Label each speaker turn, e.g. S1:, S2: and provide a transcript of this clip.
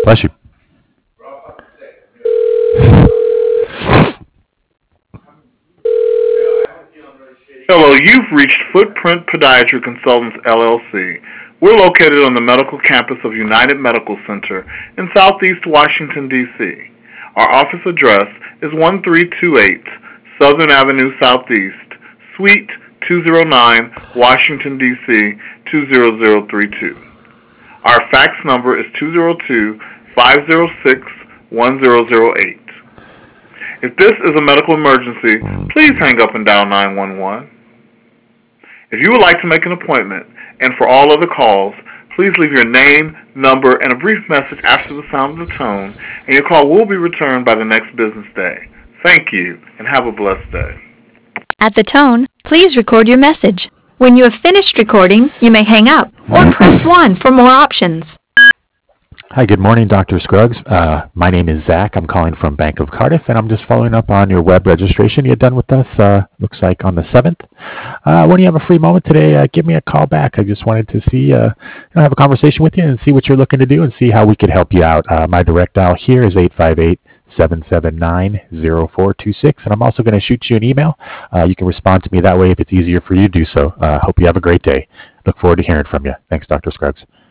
S1: Bless you.
S2: Hello, you've reached Footprint Podiatry Consultants LLC. We're located on the medical campus of United Medical Center in Southeast Washington, D.C. Our office address is 1328 Southern Avenue Southeast, Suite 209, Washington, D.C. 20032. Our fax number is 202-506-1008. If this is a medical emergency, please hang up and dial 911. If you would like to make an appointment, and for all other calls, please leave your name, number, and a brief message after the sound of the tone, and your call will be returned by the next business day. Thank you, and have a blessed day.
S3: At the tone, please record your message. When you have finished recording, you may hang up or press 1 for more options.
S1: Hi, good morning, Dr. Scruggs. My name is Zach. I'm calling from Bank of Cardiff, and I'm just following up on your web registration you had done with us, looks like on the 7th. When you have a free moment today, give me a call back. I just wanted to see, have a conversation with you and see what you're looking to do and see how we could help you out. My direct dial here is 858-779-0426, and I'm also going to shoot you an email. You can respond to me that way if it's easier for you to do so. Hope you have a great day. Look forward to hearing from you. Thanks, Dr. Scruggs.